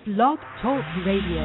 Blog Talk Radio.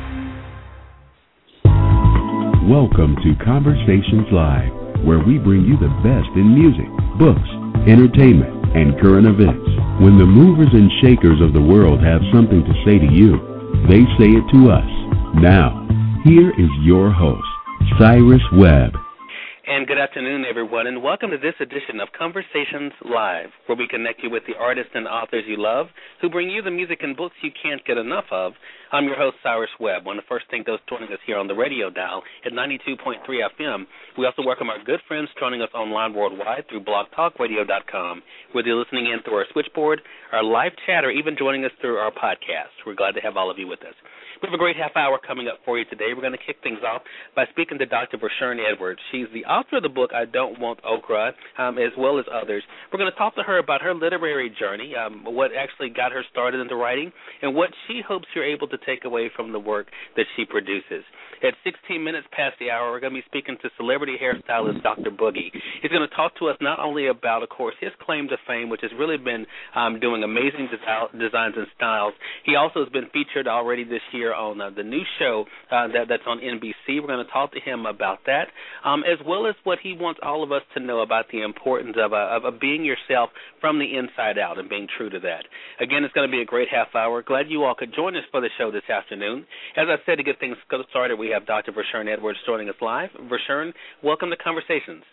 Welcome to Conversations Live, where we bring you the best in music, books, entertainment, and current events. When the movers and shakers of the world have something to say to you, they say it to us. Now, here is your host, Cyrus Webb. And good afternoon, everyone, and welcome to this edition of Conversations Live, where we connect you with the artists and authors you love who bring you the music and books you can't get enough of. I'm your host, Cyrus Webb. I want to first thank those joining us here on the radio dial at 92.3 FM. We also welcome our good friends joining us online worldwide through blogtalkradio.com, whether you're listening in through our switchboard, our live chat, or even joining us through our podcast. We're glad to have all of you with us. We have a great half hour coming up for you today. We're going to kick things off by speaking to Dr. Vershawn Edwards. She's the author of the book, I Don't Want Okra, as well as others. We're going to talk to her about her literary journey, what actually got her started into writing, and what she hopes you're able to take away from the work that she produces. At 16 minutes past the hour, we're going to be speaking to celebrity hairstylist Dr. Boogie. He's going to talk to us not only about, of course, his claim to fame, which has really been doing amazing designs and styles. He also has been featured already this year on the new show that's on NBC. We're going to talk to him about that, as well as what he wants all of us to know about the importance of being yourself from the inside out and being true to that. Again, it's going to be a great half hour. Glad you all could join us for the show this afternoon. As I said, to get things started, we have Dr. Vershawn Edwards joining us live. Vershawn, welcome to Conversations.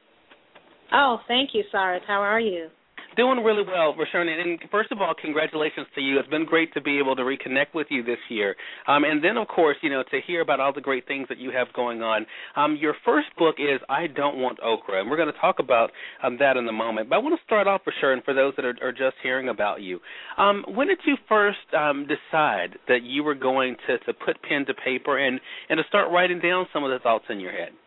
Oh, thank you, Cyrus. How are you? Doing really well, Vershawn. And first of all, congratulations to you. It's been great to be able to reconnect with you this year. And then, of course, to hear about all the great things that you have going on. Your first book is I Don't Want Okra, and we're going to talk about that in a moment. But I want to start off, Vershawn, for those that are just hearing about you. When did you first decide that you were going to put pen to paper and to start writing down some of the thoughts in your head?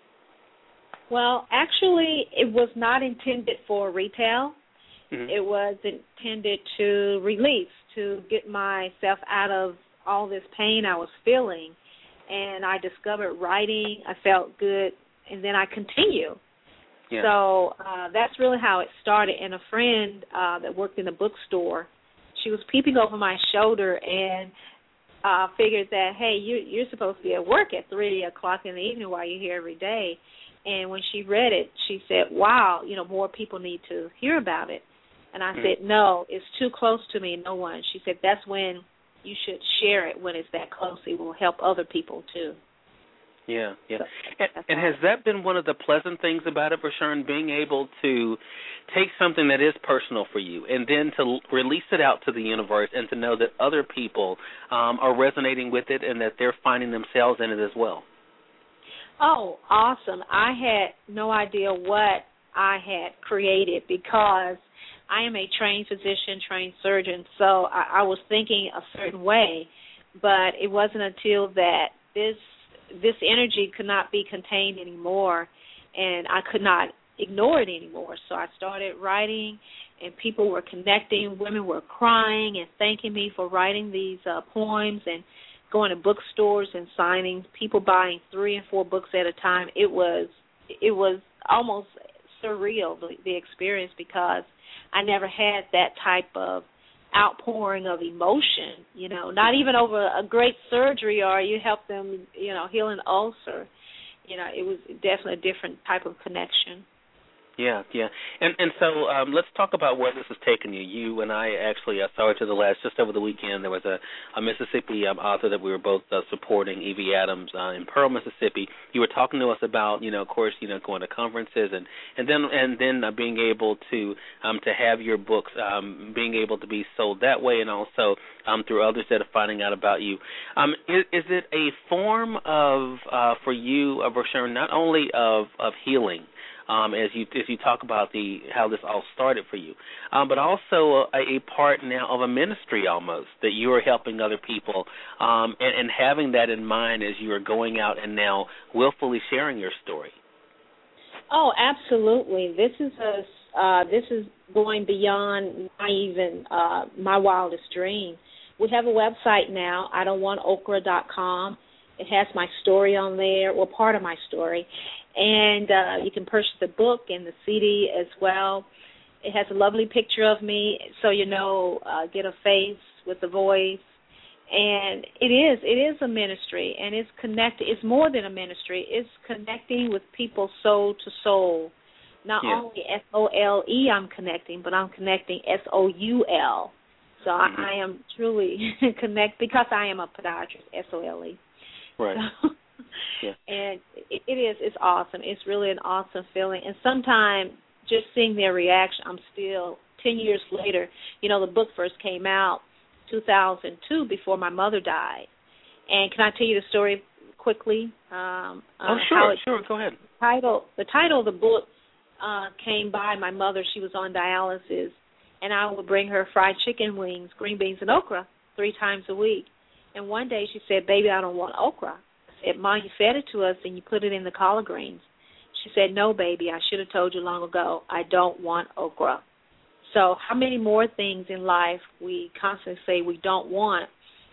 Well, actually, it was not intended for retail. Mm-hmm. It was intended to release, to get myself out of all this pain I was feeling. And I discovered writing. I felt good, and then I continue. Yeah. So that's really how it started. And a friend that worked in a bookstore, she was peeping over my shoulder and figured that, hey, you're supposed to be at work at 3 o'clock in the evening while you're here every day. And when she read it, she said, wow, more people need to hear about it. And I said, no, it's too close to me, no one. She said, that's when you should share it, when it's that close. It will help other people, too. Yeah. So, and has that been one of the pleasant things about it, Vershawn, being able to take something that is personal for you and then to release it out to the universe and to know that other people are resonating with it and that they're finding themselves in it as well? Oh, awesome. I had no idea what I had created because I am a trained physician, trained surgeon, so I was thinking a certain way, but it wasn't until that this energy could not be contained anymore, and I could not ignore it anymore. So I started writing, and people were connecting. Women were crying and thanking me for writing these poems and going to bookstores and signing, people buying 3 and 4 books at a time. It was almost surreal, the experience, because I never had that type of outpouring of emotion, not even over a great surgery or you help them, heal an ulcer. It was definitely a different type of connection. Yeah. And so let's talk about where this has taken you. You and I actually, sorry to the last, just over the weekend, there was a Mississippi author that we were both supporting, Evie Adams, in Pearl, Mississippi. You were talking to us about, of course, going to conferences and then being able to have your books being able to be sold that way, and also through others that are finding out about you. Is it a form of, for you, Vershawn, not only of healing, as you talk about how this all started for you, but also a part now of a ministry almost, that you are helping other people and having that in mind as you are going out and now willfully sharing your story? Oh, absolutely. This is going beyond my wildest dream. We have a website now, idon'twantokra.com. It has my story on there, well, part of my story. And you can purchase the book and the CD as well. It has a lovely picture of me, so get a face with the voice. And it is a ministry, and it's connected. It's more than a ministry. It's connecting with people soul to soul. Not only SOLE I'm connecting, but I'm connecting SOUL. So I am truly connect because I am a podiatrist, SOLE. Right. So, and it's awesome. It's really an awesome feeling. And sometimes just seeing their reaction, I'm still 10 years later. The book first came out 2002 before my mother died. And can I tell you the story quickly? Sure. Go ahead. The title of the book came by my mother. She was on dialysis, and I would bring her fried chicken wings, green beans, and okra 3 times a week. And one day she said, "Baby, I don't want okra." I said, "Mom, you fed it to us and you put it in the collard greens." She said, "No, baby, I should have told you long ago. I don't want okra." So how many more things in life we constantly say we don't want,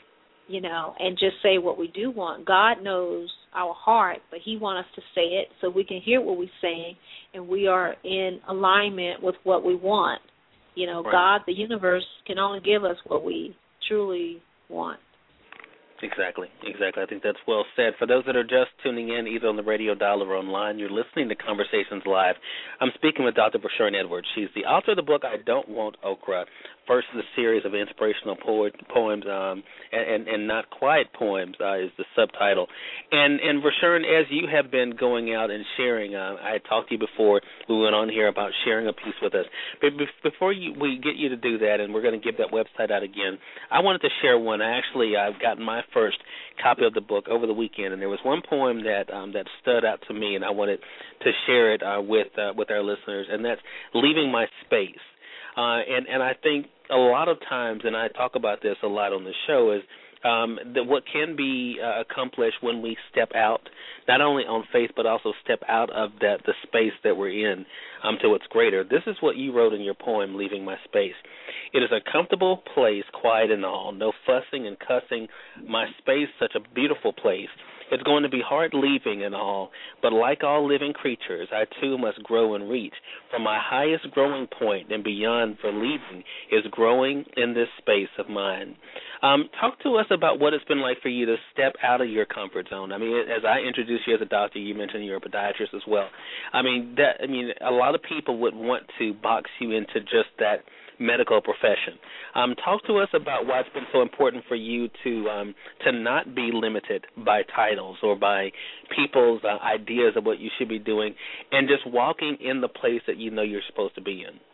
and just say what we do want. God knows our heart, but he wants us to say it so we can hear what we're saying, and we are in alignment with what we want. Right. God, the universe, can only give us what we truly want. Exactly. I think that's well said. For those that are just tuning in, either on the radio dial or online, you're listening to Conversations Live. I'm speaking with Dr. Vershawn Edwards. She's the author of the book, I Don't Want Okra, first of the series of inspirational poems, and Not Quiet Poems is the subtitle. And Vershawn, as you have been going out and sharing, I had talked to you before we went on here about sharing a piece with us. But before we get you to do that, and we're going to give that website out again, I wanted to share one. I've gotten my first copy of the book over the weekend, and there was one poem that stood out to me, and I wanted to share it with our listeners, and that's "Leaving My Space." And I think a lot of times, and I talk about this a lot on the show, is that what can be accomplished when we step out, not only on faith, but also step out of the space that we're in to what's greater. This is what you wrote in your poem, "Leaving My Space." "It is a comfortable place, quiet and all, no fussing and cussing. My space, such a beautiful place. It's going to be hard leaving and all, but like all living creatures, I too must grow and reach. From my highest growing point and beyond for leaving is growing in this space of mine." Talk to us about what it's been like for you to step out of your comfort zone. I mean, as I introduced you as a doctor, you mentioned you're a podiatrist as well. I mean, a lot of people would want to box you into just that medical profession. Talk to us about why it's been so important for you to not be limited by titles or by people's ideas of what you should be doing, and just walking in the place that you know you're supposed to be in.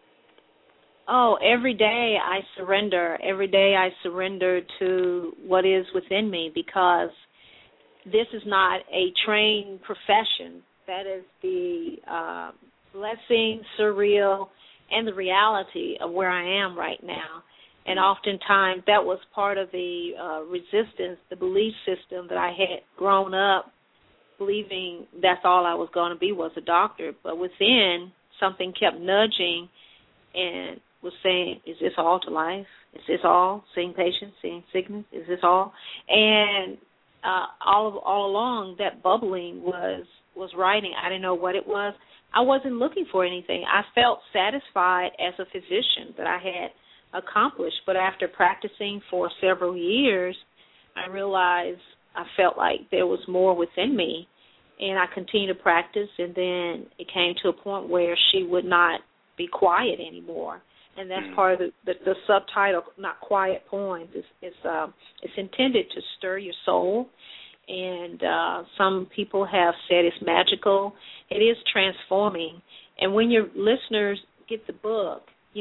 Oh, every day I surrender. Every day I surrender to what is within me, because this is not a trained profession. That is the blessing, surreal, and the reality of where I am right now. And oftentimes that was part of the resistance, the belief system that I had grown up believing that's all I was going to be, was a doctor. But within, something kept nudging and was saying, is this all to life? Is this all? Seeing patients, seeing sickness, is this all? And all along, that bubbling was writing. I didn't know what it was. I wasn't looking for anything. I felt satisfied as a physician that I had accomplished. But after practicing for several years, I realized I felt like there was more within me. And I continued to practice, and then it came to a point where she would not be quiet anymore. And that's part of the subtitle, Not Quiet Poems. It's intended to stir your soul. And some people have said it's magical. It is transforming. And when your listeners get the book,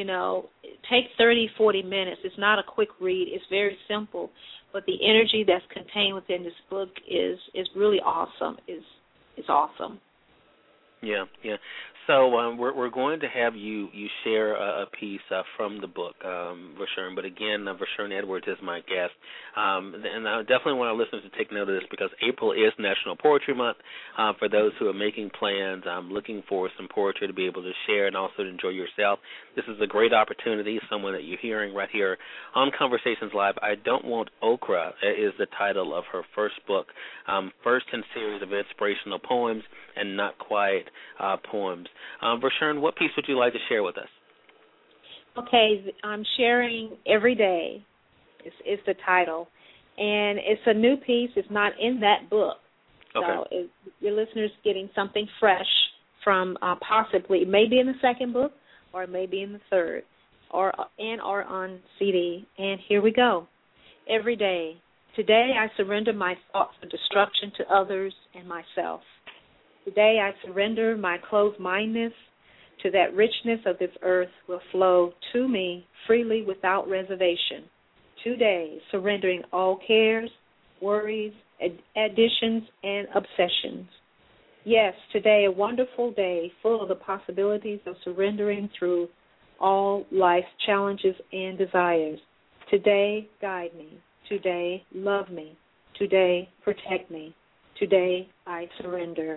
take 30, 40 minutes. It's not a quick read. It's very simple. But the energy that's contained within this book is really awesome. It's awesome. Yeah. So we're going to have you share a piece from the book, Vershawn. But again, Vershawn Edwards is my guest. And I definitely want our listeners to take note of this, because April is National Poetry Month. For those who are making plans, I'm looking for some poetry to be able to share and also to enjoy yourself. This is a great opportunity. Someone that you're hearing right here on Conversations Live, I Don't Want Okra is the title of her first book, first in series of inspirational poems and Not Quiet Poems. Vershawn, what piece would you like to share with us? Okay, I'm sharing Every Day is the title. And it's a new piece. It's not in that book. Okay. So your listeners getting something fresh from possibly, it may be in the second book or it may be in the third or on CD. And here we go. Every day. Today I surrender my thoughts of destruction to others and myself. Today I surrender my closed-mindedness to that richness of this earth will flow to me freely without reservation. Today, surrendering all cares, worries, additions, and obsessions. Yes, today a wonderful day full of the possibilities of surrendering through all life's challenges and desires. Today, guide me. Today, love me. Today, protect me. Today, I surrender.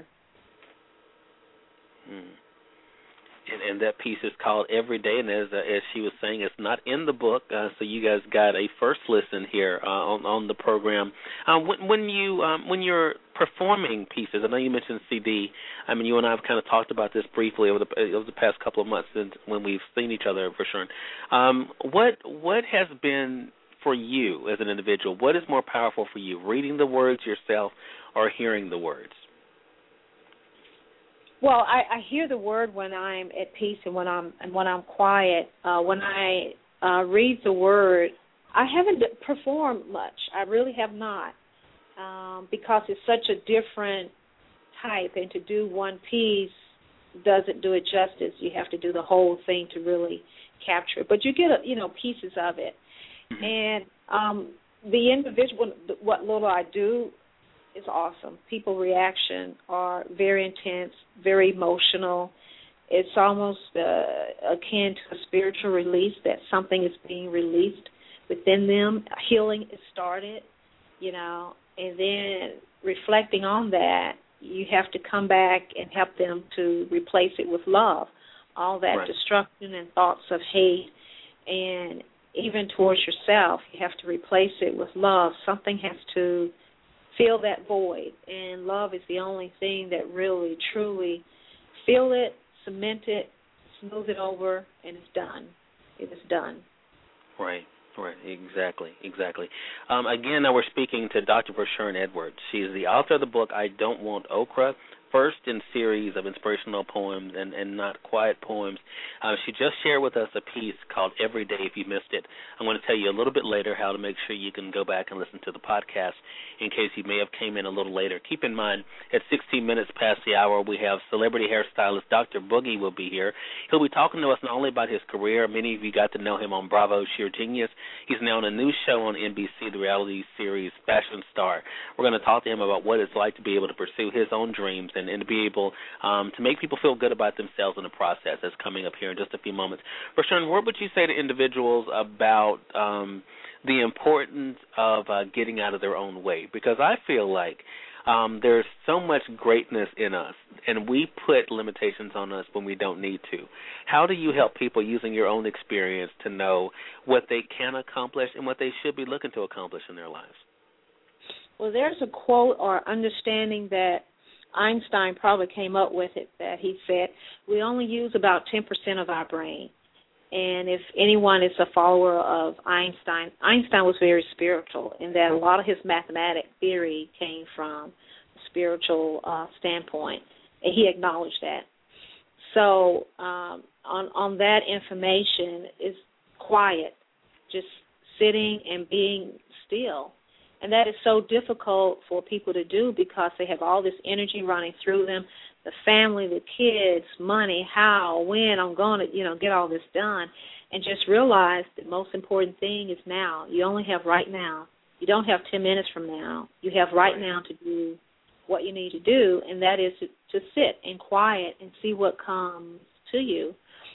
And that piece is called Every Day, and as she was saying, it's not in the book, so you guys got a first listen here on the program. When you're performing pieces, I know you mentioned CD. I mean, you and I have kind of talked about this briefly over the past couple of months since when we've seen each other for sure. What has been for you as an individual? What is more powerful for you, reading the words yourself or hearing the words? Well, I hear the word when I'm at peace and when I'm quiet. When I read the word, I haven't performed much. I really have not, because it's such a different type, and to do one piece doesn't do it justice. You have to do the whole thing to really capture it. But you get pieces of it, and the individual, what little I do, is awesome. People reaction are very intense, very emotional. It's almost akin to a spiritual release, that something is being released within them. Healing is started, and then reflecting on that, you have to come back and help them to replace it with love. All that destruction and thoughts of hate, and even towards yourself, you have to replace it with love. Something has to fill that void, and love is the only thing that really, truly fill it, cement it, smooth it over, and it's done. It is done. Right, exactly. Again, now we're speaking to Dr. Vershawn Edwards. She is the author of the book, I Don't Want Okra, first in series of inspirational poems and not quiet poems. She just shared with us a piece called Every Day. If you missed it, I'm going to tell you a little bit later how to make sure you can go back and listen to the podcast in case you may have came in a little later. Keep in mind, at 16 minutes past the hour, we have celebrity hairstylist Dr. Boogie will be here. He'll be talking to us not only about his career. Many of you got to know him on Bravo, Sheer Genius. He's now on a new show on NBC, the reality series Fashion Star. We're going to talk to him about what it's like to be able to pursue his own dreams and to be able to make people feel good about themselves in the process. That's coming up here in just a few moments. Vershawn, what would you say to individuals about the importance of getting out of their own way? Because I feel like there's so much greatness in us, and we put limitations on us when we don't need to. How do you help people using your own experience to know what they can accomplish and what they should be looking to accomplish in their lives? Well, there's a quote or understanding that Einstein probably came up with it, that he said, we only use about 10% of our brain. And if anyone is a follower of Einstein was very spiritual in that a lot of his mathematic theory came from a spiritual standpoint, and he acknowledged that. So on that information is quiet, just sitting and being still. And that is so difficult for people to do because they have all this energy running through them, the family, the kids, money, how, when, I'm going to, get all this done. And just realize the most important thing is now. You only have right now. You don't have 10 minutes from now. You have right now to do what you need to do, and that is to sit and quiet and see what comes to you.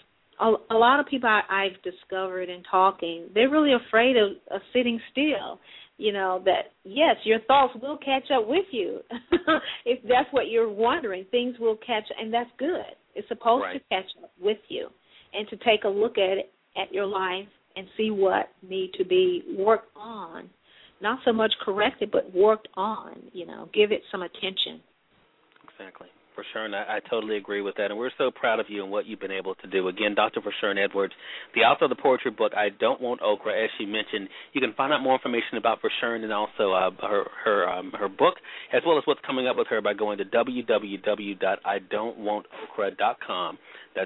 A lot of people I've discovered in talking, they're really afraid of sitting still. That, yes, your thoughts will catch up with you. If that's what you're wondering, things will catch, and that's good. It's supposed to catch up with you and to take a look at it, at your life, and see what need to be worked on. Not so much corrected, but worked on, give it some attention. Exactly. For sure, and I totally agree with that. And we're so proud of you and what you've been able to do. Again, Dr. Vershawn Edwards, the author of the poetry book, I Don't Want Okra, as she mentioned. You can find out more information about Vershawn and also her book, as well as what's coming up with her by going to www.idon'twantokra.com. That's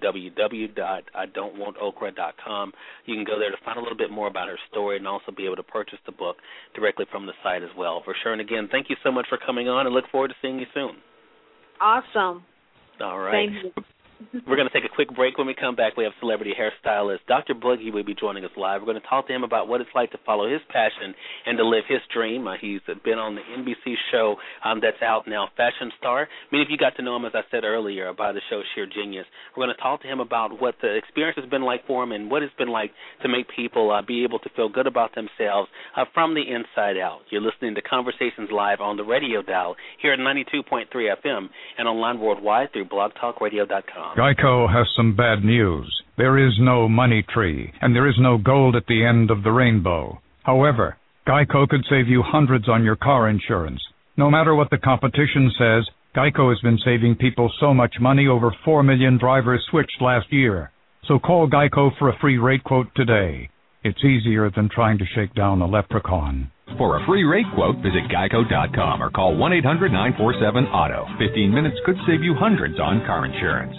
www.idon'twantokra.com. You can go there to find a little bit more about her story and also be able to purchase the book directly from the site as well. Vershawn, again, thank you so much for coming on, and look forward to seeing you soon. Awesome. All right. Thank you. We're going to take a quick break. When we come back, we have celebrity hairstylist Dr. Boogie will be joining us live. We're going to talk to him about what it's like to follow his passion and to live his dream. He's been on the NBC show that's out now, Fashion Star. Many of you got to know him, as I said earlier, by the show Sheer Genius. We're going to talk to him about what the experience has been like for him and what it's been like to make people be able to feel good about themselves from the inside out. You're listening to Conversations Live on the radio dial here at 92.3 FM and online worldwide through blogtalkradio.com. Geico has some bad news. There is no money tree, and there is no gold at the end of the rainbow. However, Geico could save you hundreds on your car insurance. No matter what the competition says, Geico has been saving people so much money, over 4 million drivers switched last year. So call Geico for a free rate quote today. It's easier than trying to shake down a leprechaun. For a free rate quote, visit geico.com or call 1-800-947-AUTO. 15 minutes could save you hundreds on car insurance.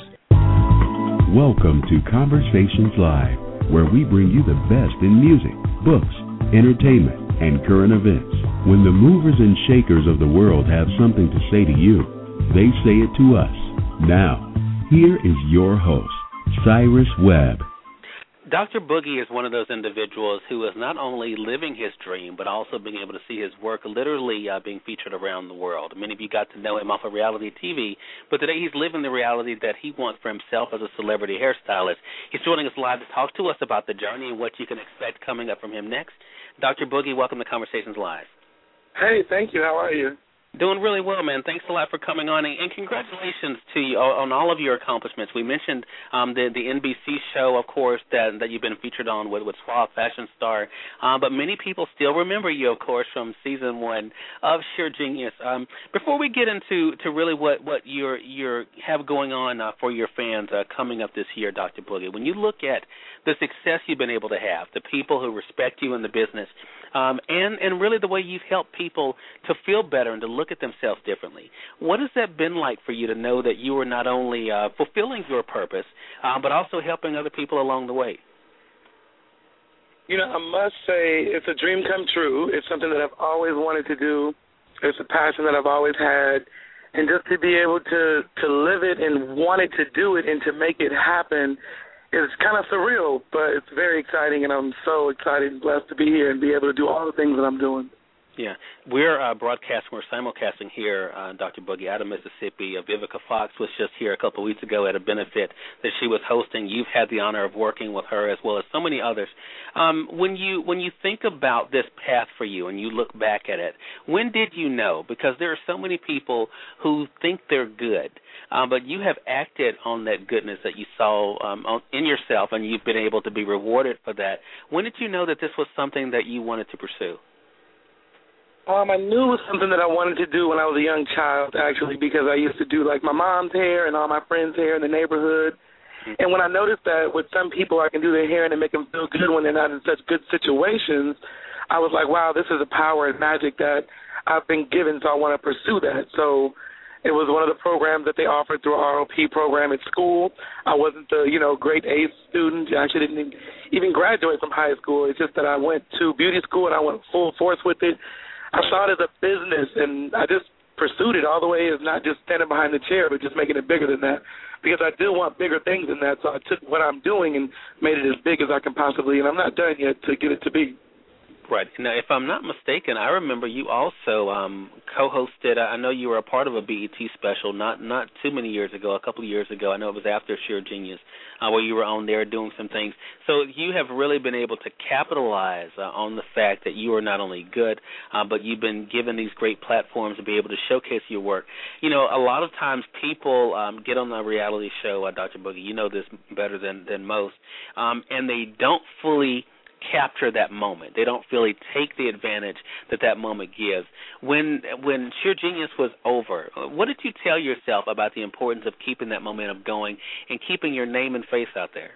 Welcome to Conversations Live, where we bring you the best in music, books, entertainment, and current events. When the movers and shakers of the world have something to say to you, they say it to us. Now, here is your host, Cyrus Webb. Dr. Boogie is one of those individuals who is not only living his dream, but also being able to see his work literally being featured around the world. Many of you got to know him off of reality TV, but today he's living the reality that he wants for himself as a celebrity hairstylist. He's joining us live to talk to us about the journey and what you can expect coming up from him next. Dr. Boogie, welcome to Conversations Live. Hey, thank you. How are you? Doing really well, man. Thanks a lot for coming on, and congratulations to you on all of your accomplishments. We mentioned the NBC show, of course, that you've been featured on with Suave Fashion Star, but many people still remember you, of course, from season 1 of Sheer Genius. Before we get into really what you have going on for your fans coming up this year, Dr. Boogie, when you look at the success you've been able to have, the people who respect you in the business, and really the way you've helped people to feel better and to look at themselves differently. What has that been like for you to know that you are not only fulfilling your purpose, but also helping other people along the way? You know, I must say it's a dream come true. It's something that I've always wanted to do. It's a passion that I've always had. And just to be able to live it and wanted to do it and to make it happen is kind of surreal, but it's very exciting, and I'm so excited and blessed to be here and be able to do all the things that I'm doing. Yeah, we're broadcasting, we're simulcasting here, Dr. Boogie, out of Mississippi. Vivica Fox was just here a couple of weeks ago at a benefit that she was hosting. You've had the honor of working with her as well as so many others. When you think about this path for you and you look back at it, when did you know? Because there are so many people who think they're good, but you have acted on that goodness that you saw in yourself, and you've been able to be rewarded for that. When did you know that this was something that you wanted to pursue? I knew it was something that I wanted to do when I was a young child, actually, because I used to do, like, my mom's hair and all my friends' hair in the neighborhood. And when I noticed that with some people I can do their hair and make them feel good when they're not in such good situations, I was like, wow, this is a power and magic that I've been given, so I want to pursue that. So it was one of the programs that they offered through our ROP program at school. I wasn't the, grade A student. I actually didn't even graduate from high school. It's just that I went to beauty school and I went full force with it. I saw it as a business, and I just pursued it all the way as not just standing behind the chair, but just making it bigger than that, because I do want bigger things than that. So I took what I'm doing and made it as big as I can possibly, and I'm not done yet to get it to be. Right. Now, if I'm not mistaken, I remember you also co-hosted, I know you were a part of a BET special not too many years ago, a couple of years ago. I know it was after Sheer Genius, where you were on there doing some things. So you have really been able to capitalize on the fact that you are not only good, but you've been given these great platforms to be able to showcase your work. A lot of times people get on the reality show, Dr. Boogie, you know this better than most, and they don't fully capture that moment. They don't really take the advantage that moment gives. When Sheer Genius was over, what did you tell yourself about the importance of keeping that momentum going and keeping your name and face out there?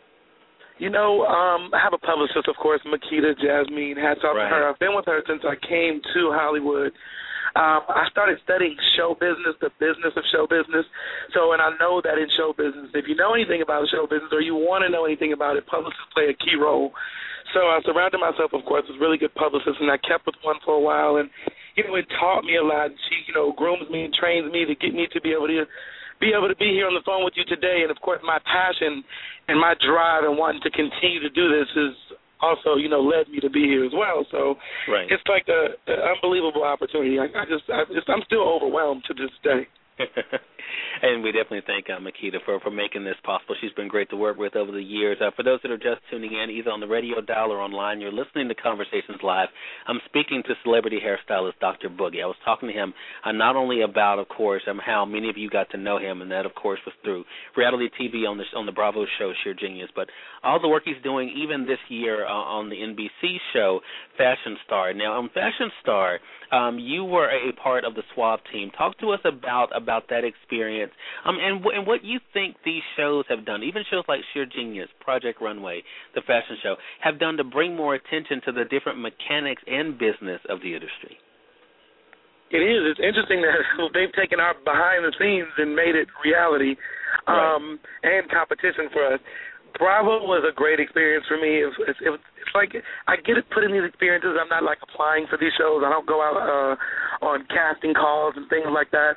I have a publicist, of course, Makita Jasmine. Hats off to her. I've been with her since I came to Hollywood. I started studying show business, the business of show business. So, and I know that in show business, if you know anything about show business or you want to know anything about it, publicists play a key role. So I surrounded myself, of course, with really good publicists, and I kept with one for a while. And, it taught me a lot. She, grooms me and trains me to get me to be able to be here on the phone with you today. And, of course, my passion and my drive and wanting to continue to do this is also, led me to be here as well. So It's like an unbelievable opportunity. I'm still overwhelmed to this day. And we definitely thank Makita for making this possible. She's been great to work with over the years. For those that are just tuning in, either on the radio dial or online, you're listening to Conversations Live. I'm speaking to celebrity hairstylist Dr. Boogie. I was talking to him not only about, of course, how many of you got to know him, and that, of course, was through reality TV on the Bravo show, Sheer Genius, but all the work he's doing even this year on the NBC show, Fashion Star. Now, on Fashion Star, you were a part of the Suave team. Talk to us about that experience and what you think these shows have done, even shows like Sheer Genius, Project Runway, the fashion show, have done to bring more attention to the different mechanics and business of the industry. It is. It's interesting that they've taken our behind the scenes and made it reality and competition for us. Bravo was a great experience for me. It's like I get it put in these experiences. I'm not like applying for these shows. I don't go out on casting calls and things like that.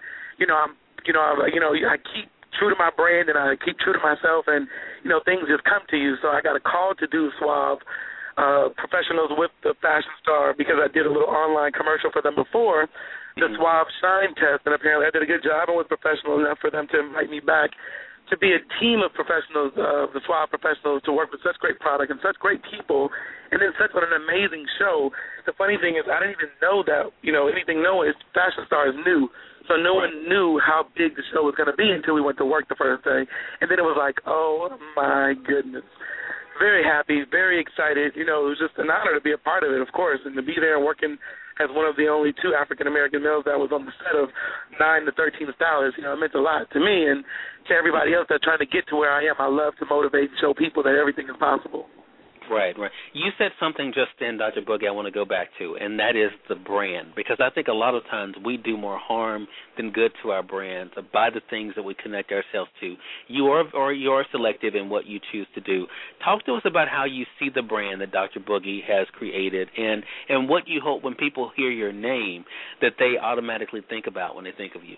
I keep true to my brand and I keep true to myself, and things just come to you. So I got a call to do Suave Professionals with the Fashion Star because I did a little online commercial for them before the Suave Shine Test, and apparently I did a good job and was professional enough for them to invite me back to be a team of professionals, the Suave professionals, to work with such great product and such great people, and then such an amazing show. The funny thing is I didn't even know that, anything knowing is Fashion Star is new. So no one knew how big the show was going to be until we went to work the first day. And then it was like, oh, my goodness. Very happy, very excited. It was just an honor to be a part of it, of course, and to be there and working as one of the only two African-American males that was on the set of 9 to 13 stylists. It meant a lot to me and to everybody else that's trying to get to where I am. I love to motivate and show people that everything is possible. Right. You said something just then, Dr. Boogie, I want to go back to, and that is the brand, because I think a lot of times we do more harm than good to our brands by the things that we connect ourselves to. You are selective in what you choose to do. Talk to us about how you see the brand that Dr. Boogie has created and what you hope when people hear your name that they automatically think about when they think of you.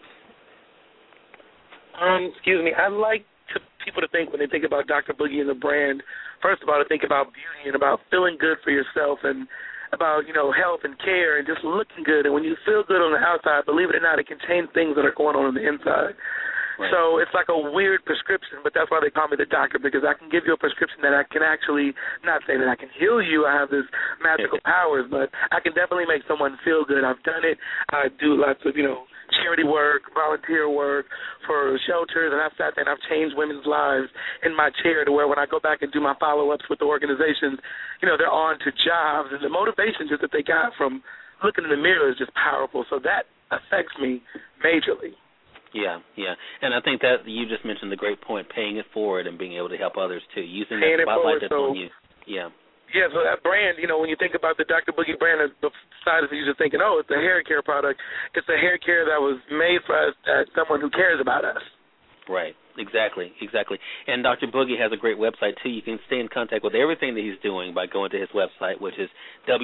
I like people to think when they think about Dr. Boogie and the brand, first of all, to think about beauty and about feeling good for yourself and about, health and care and just looking good. And when you feel good on the outside, believe it or not, it can change things that are going on the inside. Right. So it's like a weird prescription, but that's why they call me the doctor, because I can give you a prescription that I can actually, not say that I can heal you, I have this magical powers, but I can definitely make someone feel good. I've done it. I do lots of, charity work, volunteer work for shelters, and I've sat there and I've changed women's lives in my chair to where when I go back and do my follow-ups with the organizations, they're on to jobs, and the motivation just that they got from looking in the mirror is just powerful. So that affects me majorly. Yeah. And I think that you just mentioned the great point, paying it forward and being able to help others, too, using that spotlight that's on you. Yeah. Yeah, so that brand, when you think about the Dr. Boogie brand, besides of you just thinking, oh, it's a hair care product, it's a hair care that was made for us as someone who cares about us. Right, exactly. And Dr. Boogie has a great website, too. You can stay in contact with everything that he's doing by going to his website, which is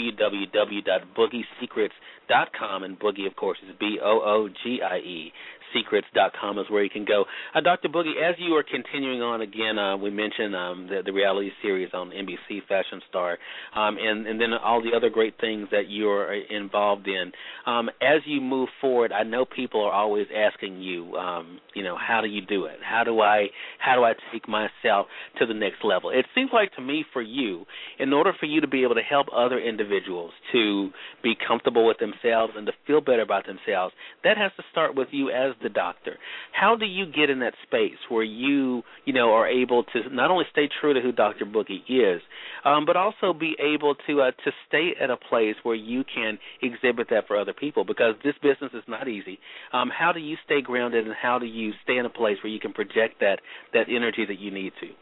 www.boogiesecrets.com, and Boogie, of course, is BOOGIE. Secrets.com is where you can go. Dr. Boogie, as you are continuing on again, we mentioned the reality series on NBC, Fashion Star, and then all the other great things that you're involved in. As you move forward, I know people are always asking you, how do you do it? How do I take myself to the next level? It seems like to me for you, in order for you to be able to help other individuals to be comfortable with themselves and to feel better about themselves, that has to start with you as the doctor. How do you get in that space where you are able to not only stay true to who Dr. Boogie is, but also be able to stay at a place where you can exhibit that for other people? Because this business is not easy. How do you stay grounded, and how do you stay in a place where you can project that energy that you need to?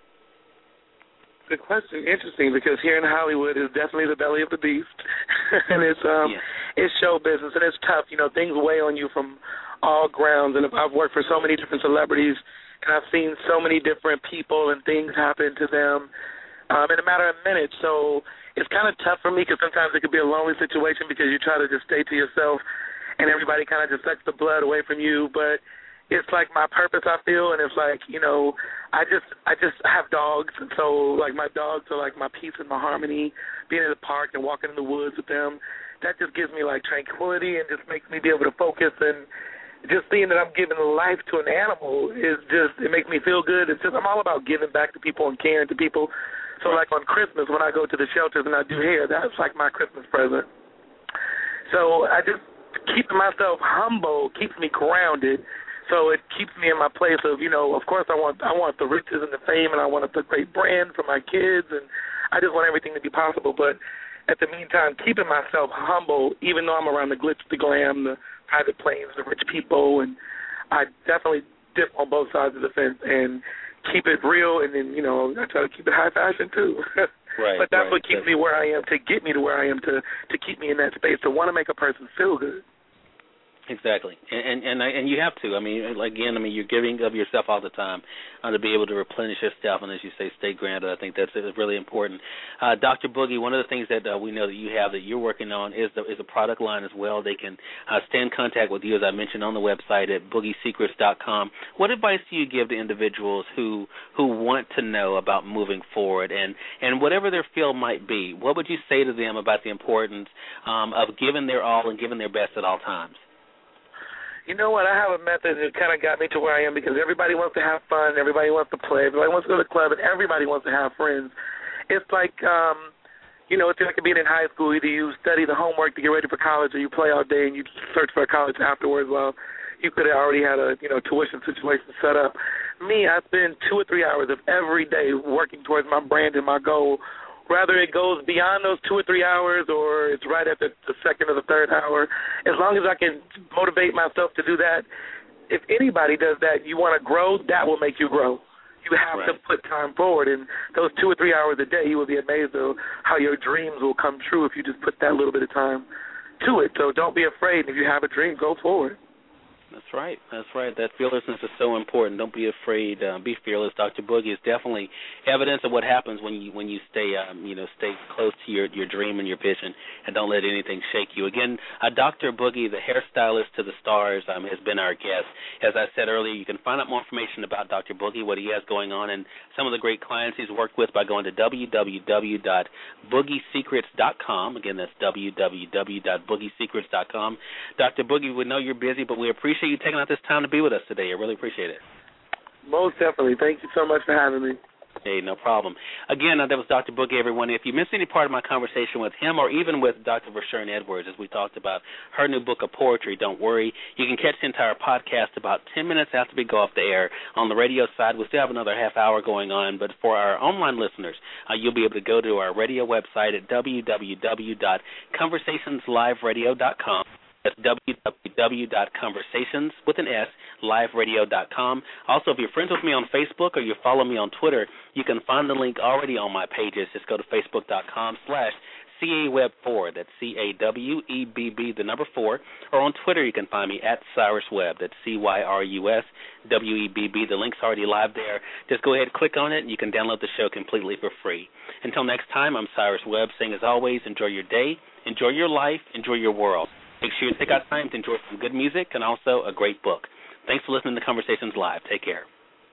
Good question. Interesting, because here in Hollywood is definitely the belly of the beast, and it's show business, and it's tough. Things weigh on you from all grounds, and I've worked for so many different celebrities, and I've seen so many different people and things happen to them in a matter of minutes. So it's kind of tough for me, because sometimes it could be a lonely situation because you try to just stay to yourself, and everybody kind of just sucks the blood away from you, but it's like my purpose, I feel, and it's like, I just have dogs, and so like my dogs are like my peace and my harmony. Being in the park and walking in the woods with them, that just gives me like tranquility and just makes me be able to focus. And just seeing that I'm giving life to an animal it makes me feel good. I'm all about giving back to people and caring to people. So like on Christmas when I go to the shelters and I do hair, that's like my Christmas present. So I just keeping myself humble keeps me grounded. So it keeps me in my place of, of course I want the riches and the fame, and I want the great brand for my kids, and I just want everything to be possible. But at the meantime, keeping myself humble, even though I'm around the glitz, the glam, the private planes, the rich people, and I definitely dip on both sides of the fence and keep it real, and then, I try to keep it high fashion too. Right. But that's what keeps me where I am, to get me to where I am, to keep me in that space, to want to make a person feel good. Exactly, and you have to. You're giving of yourself all the time to be able to replenish yourself, and as you say, stay grounded. I think that's really important. Dr. Boogie, one of the things that we know that you have that you're working on is a product line as well. They can stay in contact with you, as I mentioned, on the website at boogiesecrets.com. What advice do you give to individuals who want to know about moving forward, and whatever their field might be? What would you say to them about the importance of giving their all and giving their best at all times? You know what? I have a method that kind of got me to where I am, because everybody wants to have fun, everybody wants to play, everybody wants to go to the club, and everybody wants to have friends. It's like, it's like being in high school. Either you study the homework to get ready for college, or you play all day and you search for a college afterwards. Well, you could have already had a tuition situation set up. Me, I spend 2 or 3 hours of every day working towards my brand and my goal. Whether it goes beyond those 2 or 3 hours, or it's right at the second or the third hour, as long as I can motivate myself to do that. If anybody does that, you want to grow, that will make you grow. You have to put time forward, and those 2 or 3 hours a day, you will be amazed at how your dreams will come true if you just put that little bit of time to it. So don't be afraid. If you have a dream, go forward. That's right. That fearlessness is so important. Don't be afraid. Be fearless. Dr. Boogie is definitely evidence of what happens when you stay stay close to your dream and your vision, and don't let anything shake you. Again, Dr. Boogie, the hairstylist to the stars, has been our guest. As I said earlier, you can find out more information about Dr. Boogie, what he has going on, and some of the great clients he's worked with by going to www.boogiesecrets.com. Again, that's www.boogiesecrets.com. Dr. Boogie, we know you're busy, but we appreciate you taking out this time to be with us today. I really appreciate it. Most definitely. Thank you so much for having me. Hey, no problem. Again, that was Dr. Boogie, everyone. If you missed any part of my conversation with him, or even with Dr. Vershawn Edwards, as we talked about her new book of poetry, don't worry. You can catch the entire podcast about 10 minutes after we go off the air. On the radio side, we still have another half hour going on, but for our online listeners, you'll be able to go to our radio website at www.conversationsliveradio.com. That's www.conversationsliveradio.com. Also, if you're friends with me on Facebook or you follow me on Twitter, you can find the link already on my pages. Just go to facebook.com/CAWeb4. That's CAWEBB, the number 4. Or on Twitter, you can find me at Cyrus Webb. That's CYRUSWEBB. The link's already live there. Just go ahead and click on it, and you can download the show completely for free. Until next time, I'm Cyrus Webb saying, as always, enjoy your day, enjoy your life, enjoy your world. Make sure you take out time to enjoy some good music and also a great book. Thanks for listening to Conversations Live. Take care.